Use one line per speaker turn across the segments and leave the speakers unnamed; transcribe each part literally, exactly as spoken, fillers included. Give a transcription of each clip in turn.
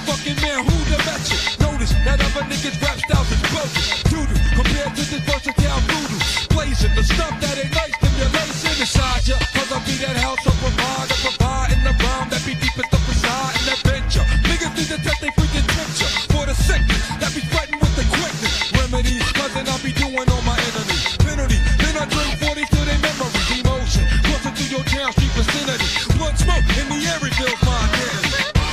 fucking man, who the betcha? Notice that other niggas rap styles is bogus. Doodoo, compared to this versatile voodoo. Blazing the stuff that ignites stimulation inside ya. Cause I be that house of provider, providing the rhyme that be deepest up inside in that venture. Niggas need to test they freaking temperature for the sickness that be fighting with the quickness. Remedies, cousin, I be doing on my enemies. Penalty, then I drink forty to their memories. Emotion, crossing through your town street vicinity. Blood smoke in the air, it feels my identity.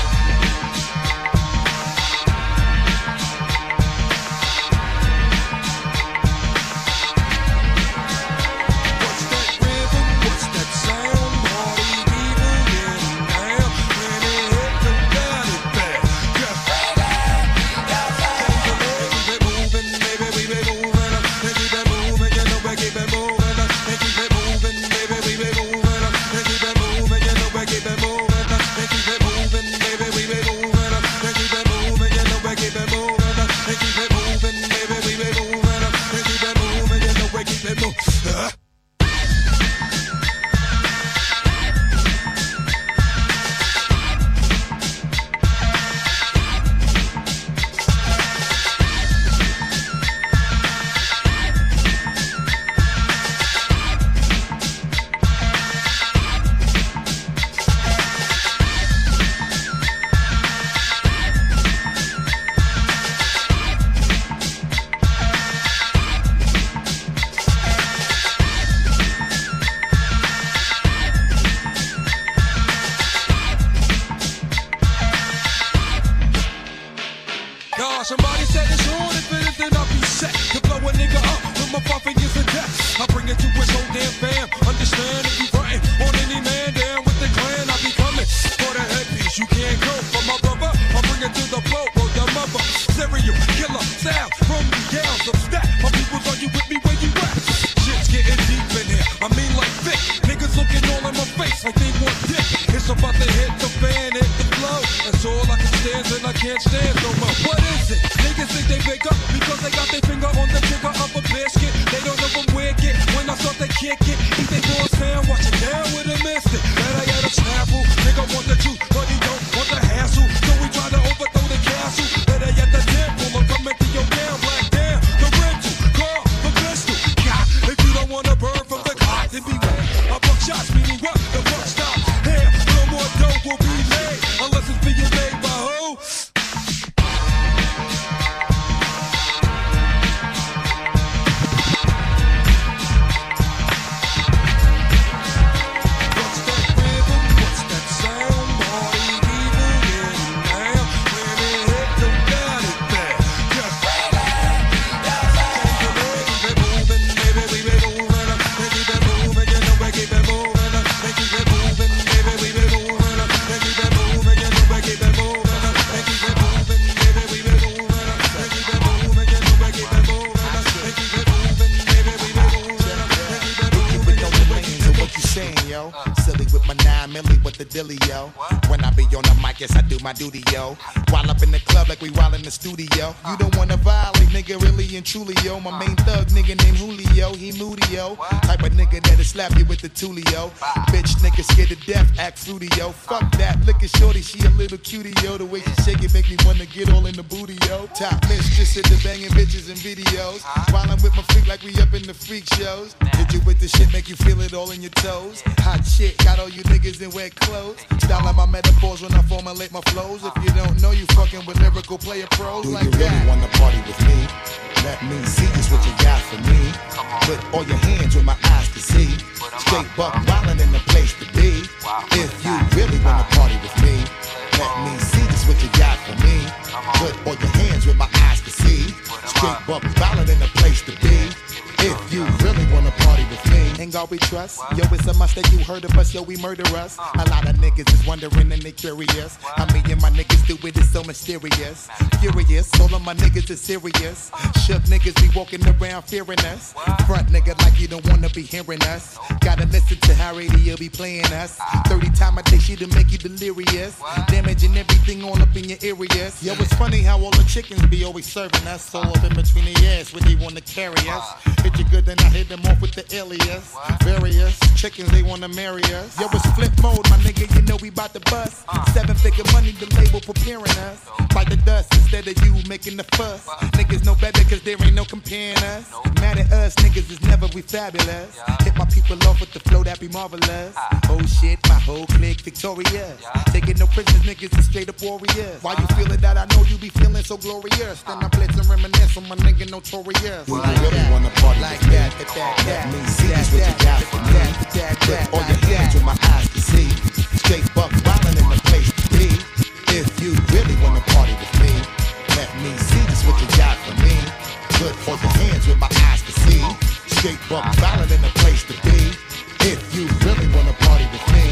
Somebody said it's on, if it is, then I'll be set to blow a nigga up with my five fingers of death. I bring it to his whole damn fam. Understand if you frontin' on any man down with the clan, I be coming for the headpiece. You can't go for my brother. I bring it to the flow, or your mother. Serial killer sound from the gals of stat. My peoples, are you with me where you at? Shit's getting deep in here. I mean like thick. Niggas looking all in my face like they want dick. It's about to hit the fan, hit the flow. That's all I can stand and I can't stand no more. What is it? Niggas think they bigger because they got their finger on the trigger of a biscuit. They don't know from where it get. When I start to kick it, eat they boy sound, watch it down with a mystic. That I got a snapple. Nigga want the truth, but he don't want the hassle. So we try to overthrow the castle. That I got the temple. I'm coming to your down, black down. The rental, car, the pistol. God, if you don't want to burn from the clock, then beware. I buck shots, meaning what? The buck stops. Here, no more dope will be made unless it's being made by who? Dilly, yo. When I be on the mic, yes, I do my duty, yo. While up in the club like we while in the studio. You don't wanna violate, nigga, really and truly, yo. My main thug, nigga named Julio, he moody, yo. Type of nigga that'll slap you with the tulio. Bitch, nigga scared to death, act fruity, yo. Fuck that, look at shorty, she a little cutie, yo. The way she shake it make me wanna get all in the booty, yo. Top mistress at the banging bitches and videos. While I'm with my freak like we up in the freak shows. Did you with the shit make you feel it all in your toes? Hot shit, got all you niggas in wet clothes. Style out my metaphors when I formulate my flows. If you don't know, you fucking with lyrical player pros. Do like you really that. Wanna party with me? Let me see just what you got for me. Put all your hands where my eyes can see. Straight buck wildin' in the place to be. If you really wanna party with me, let me see just what you got for me. Put all your hands where my eyes can see. Straight buck wildin' in the place to be. If you really wanna party with me, ain't God we trust. Yo, it's a must that you heard of us, yo, we murder us. A lot of niggas is wondering and they curious. How me and my niggas do it is so mysterious. Furious, all of my niggas is serious. Shook niggas be walking around fearing us. Front nigga like you don't wanna be hearing us. Gotta listen to how radio be playing us. thirty times a day she'll make you delirious. Damaging everything all up in your areas. Yo, it's funny how all the chickens be always serving us. All up in between the ass when they wanna carry us. Hit you good, then I hit them off with the alias. Various chickens, they wanna marry us. Yo, it's flip mode, my nigga, you know we bout to bust. Seven figure money, the late table preparing us. Fight the dust instead of you making the fuss. Niggas know better cause there ain't no comparing us. Mad at us, niggas is never we fabulous. Hit my people off with the flow that be marvelous. Oh shit, my whole clique victorious. Taking no prisoners, niggas is straight up warriors. Why you feeling that? I know you be feeling so glorious. Then I blitz and reminisce on my nigga notorious.
Well, you really wanna party
like that, that, that, that. Let me see just what you got for me. Put all your hands where my eyes can see. Straight buck wildin' in the place to be. If you really wanna party with me, let me see just what you got for me. Put all your hands where my eyes can see. Straight buck wildin' in the place to be. If you really wanna party with me.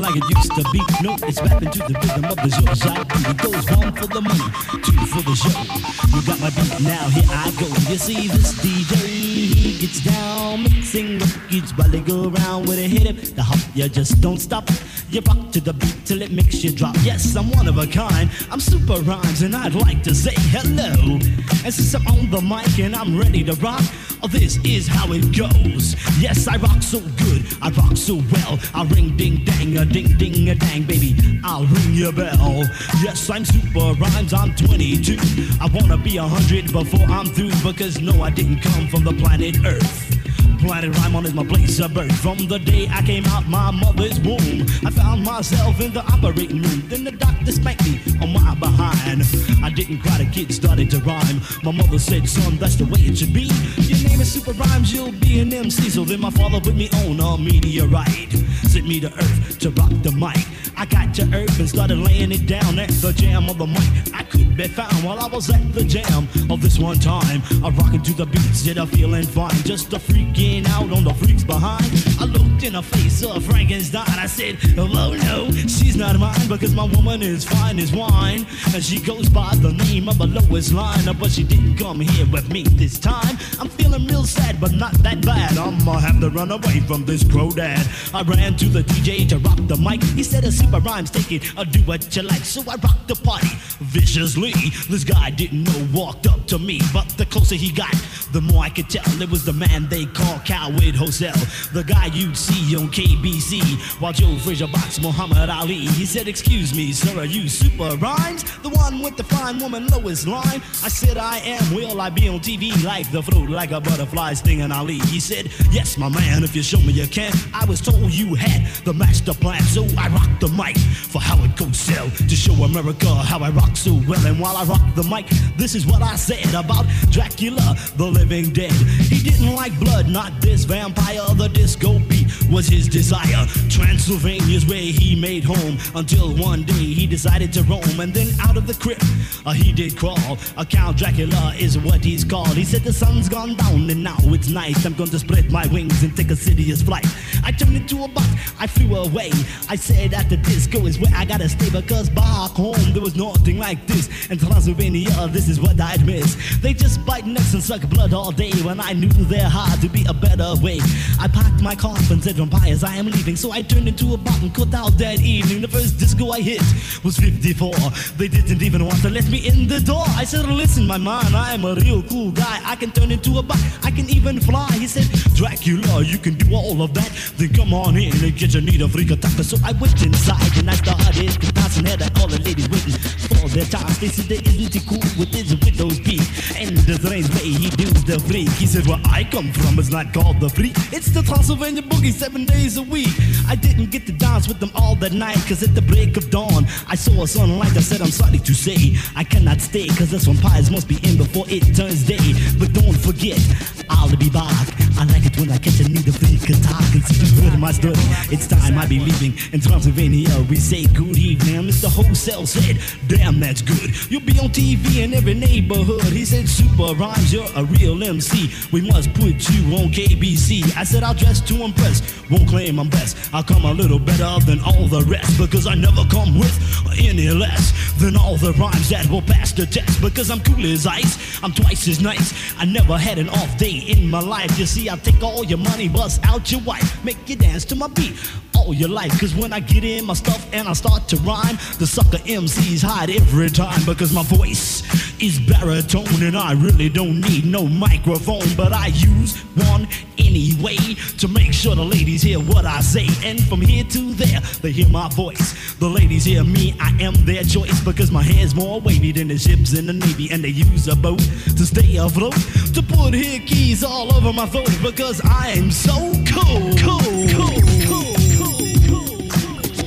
like it used to be. No, it's rapping to the rhythm of the Georgia beat. It goes one for the money, two for the show. You got my beat, now here I go. You see this D J, he gets down, mixing records while they go around with a hit him. The hop, you just don't stop. You rock to the beat till it makes you drop. Yes, I'm one of a kind. I'm Super Rhymes and I'd like to say hello. And since I'm on the mic and I'm ready to rock, oh, this is how it goes. Yes, I rock so good, I rock so well. I ring ding dang, a ding ding a dang, baby, I'll ring your bell. Yes, I'm Super Rhymes, I'm twenty-two. I wanna be a hundred before I'm through, because no, I didn't come from the planet Earth. Planet Rhymon is my place of birth. From the day I came out my mother's womb, I found myself in the operating room. Then the doctor spanked me on my behind. I didn't cry, the kid started to rhyme. My mother said, son, that's the way it should be. Your name is Super Rhymes, you'll be an M C. So then my father put me on a meteorite, sent me to Earth to rock the mic. I got to Earth and started laying it down at the jam of the mic. I could be found while I was at the jam of this one time. I'm rocking to the beats, yet I'm feeling fine. Just a freaking out on the freaks behind. I looked in the face of Frankenstein. I said, oh no, she's not mine, because my woman is fine as wine, and she goes by the name of the lowest line. But she didn't come here with me this time. I'm feeling real sad, but not that bad. I'ma have to run away from this crow dad. I ran to the D J to rock the mic. He said, a Super Rhymes, take it or do what you like. So I rocked the party viciously. This guy didn't know, walked up to me, but the closer he got, the more I could tell it was the man they call Coward Hosel, the guy you'd see on K B C while Joe Frazier boxed Muhammad Ali. He said, excuse me, sir, are you Super Rhymes, the one with the fine woman lowest line? I said, I am. Will I be on T V like the fruit, like a butterfly stinging Ali? He said, yes, my man, if you show me you can. I was told you had the master plan, so I rocked the mic for Howard Cosell to show America how I rock so well. And while I rocked the mic, this is what I said about Dracula, the living dead. He didn't like blood, not this vampire. The disco beat was his desire. Transylvania's where he made home, until one day he decided to roam. And then out of the crypt uh, he did crawl. A Count Dracula is what he's called. He said, the sun's gone down and now it's night. I'm going to spread my wings and take a serious flight. I turned into a buck, I flew away. I said that the disco is where I gotta stay, because back home there was nothing like this. In Transylvania, this is what I'd miss. They just bite necks and suck blood all day, when I knew there had to be a better way. I packed my coffin, said, vampires, I am leaving. So I turned into a bot and cut out that evening. The first disco I hit was fifty-four. They didn't even want to let me in the door. I said, listen, my man, I am a real cool guy. I can turn into a bot, I can even fly. He said, Dracula, you can do all of that? Then come on in and get your need a freak attacker. So I went inside and I started dancing, had all the ladies waiting for their time. They said, they isn't he cool with his widow's peak, and the strange way he does the freak. He said, where I come from is not called the freak, it's the Transylvania boogie seven days a week. I didn't get to dance with them all that night, cause at the break of dawn I saw a sunlight. I said, I'm sorry to say I cannot stay, cause this vampires must be in before it turns day. But don't forget, I'll be back. I like it when I catch a need of freak attack. And since you heard my story, it's time I be leaving. In Transylvania we say good evening. Mister Hosell said, damn, that's good. You'll be on T V in every neighborhood. He said, Super Rhymes, you're a real M C. We must put you on K B C. I said, I'll dress to impress, won't claim I'm best. I'll come a little better than all the rest, because I never come with any less than all the rhymes that will pass the test. Because I'm cool as ice, I'm twice as nice. I never had an off day in my life. You see, I'll take all your money, bust out your wife, make you dance to my beat all your life. Cause when I get in my stuff and I start to rhyme, the sucker M Cs hide every time. Because my voice is baritone and I really don't need no microphone, but I use one anyway to make sure the ladies hear what I say. And from here to there, they hear my voice. The ladies hear me, I am their choice, because my hair's more wavy than the ships in the Navy, and they use a boat to stay afloat, to put here keys all over my throat, because I am so cool, cool, cool, cool, cool, cool.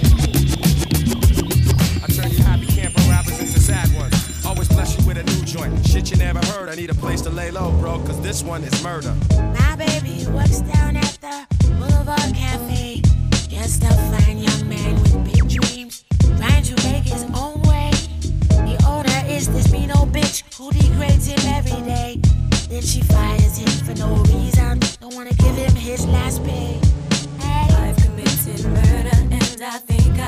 I turn you happy camper rappers into sad ones. Always bless you with a new joint. Shit you never heard. I need a place to lay low, bro, cause this one is murder.
My baby works down at the Boulevard Cafe. Just a fine young man with big dreams, trying to make his own way. The owner is this mean old bitch who degrades him every day. Then she fires him for no reason, don't wanna give him his last pay. Hey.
I've committed murder and I think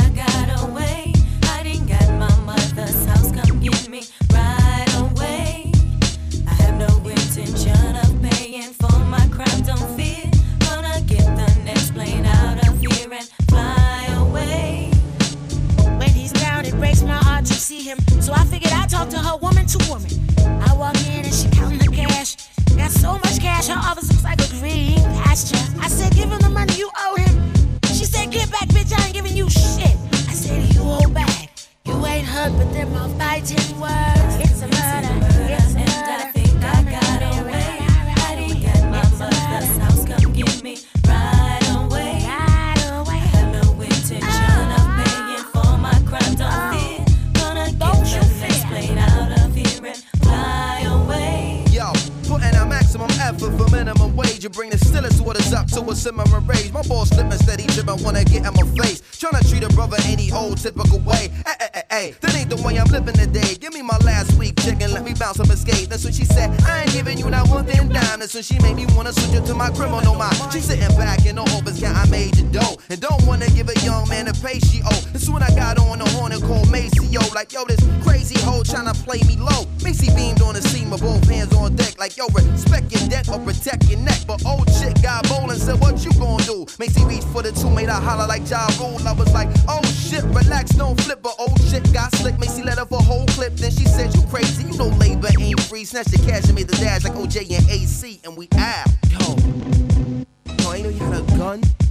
Gosh, her office looks like a green pasture. I said, give him the money you owe him. She said, get back, bitch, I ain't giving you shit. I said, you hold back. You ain't hurt, but they're my fighting words. It's a murder, it's a murder.
And I think I got away. Hiding at my mother's house, come get me right away. I have no intention of paying for my crime, don't fear. Gonna get the next plane out of here and fly away.
Yo, putting a maximum effort for minimum wage. You bring the stillest waters up to a simmering rage. My ball slipping steady, tripping, wanna get in my face. Tryna treat a brother any old typical way. Hey, hey, hey, hey, that ain't the way I'm living today. Give me my last week chicken, let me bounce up and skate. That's when she said, I ain't giving you not one thing down. That's when she made me wanna switch it to my criminal mind. She sitting back in the office, count I made the dough. And don't wanna give a young man the pay she owe. That's when I got on the horn and called Macy, yo. Like, yo, this crazy hoe tryna play me low. Macy beamed on the scene with both hands on deck. Like, yo, respect your deck or protect your neck. But old chick got bold and said, what you gon' do? Macy reached for the two, made her holler like Ja Rule. I was like, oh shit, relax, don't flip. But old chick got slick, Macy let her for a whole clip. Then she said, you crazy, you know labor ain't free. Snatched the cash and made the dash like O J and A C, and we out. Yo, yo, ain't know you had a gun?